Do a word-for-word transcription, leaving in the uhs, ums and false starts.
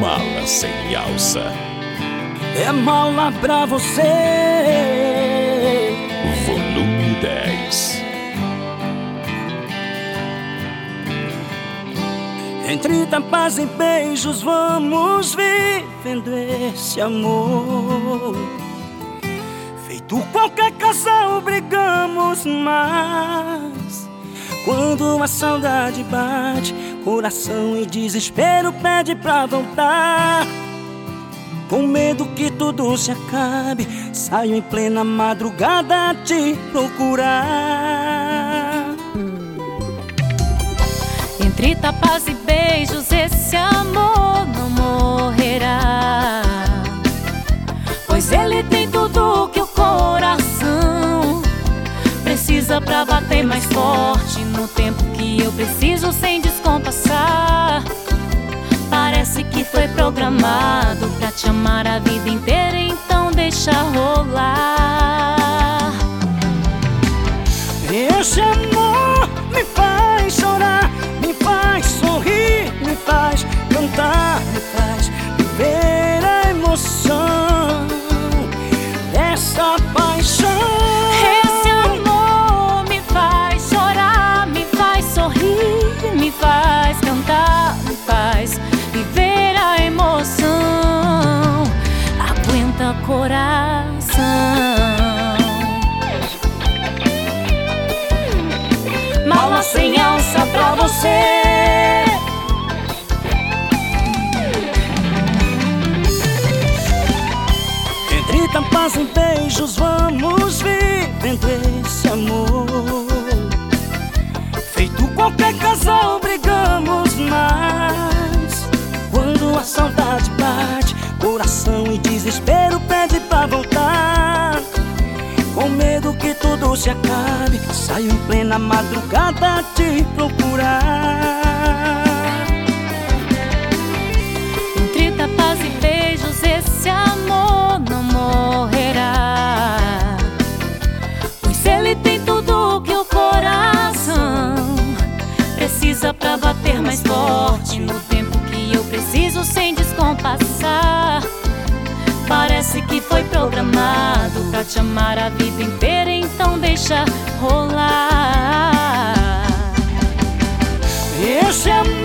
Mala sem alça. É mala pra você. Volume dez. Entre tapas e beijos vamos vivendo esse amor. Feito qualquer casal brigamos, mas quando a saudade bate, coração e desespero pede pra voltar. Com medo que tudo se acabe, saio em plena madrugada a te procurar. Entre tapas e beijos esse amor não morrerá, pois ele tem tudo que o coração precisa pra bater mais forte no tempo que eu preciso sem descompassar. Parece que foi programado pra te amar a vida inteira, então deixa rolar. Esse amor me faz chorar, me faz sorrir, me faz cantar, me faz viver a emoção dessa paixão. Esse amor me faz chorar, me faz sorrir, me faz cantar, me faz viver a emoção. Aguenta, coração. Mala sem alça pra você. Entre tapas e beijos vamos vivendo esse amor. Feito qualquer casal brigamos, mas quando a saudade bate, coração e desespero pede pra voltar. Com medo que tudo se acabe, saio em plena madrugada a te procurar. Entre tapas e beijos esse amor não morrerá, pois ele tem tudo que o coração precisa pra bater mais forte no tempo que eu preciso sem descompassar. Parece que foi programado pra te amar a vida inteira, então deixa rolar. Esse amor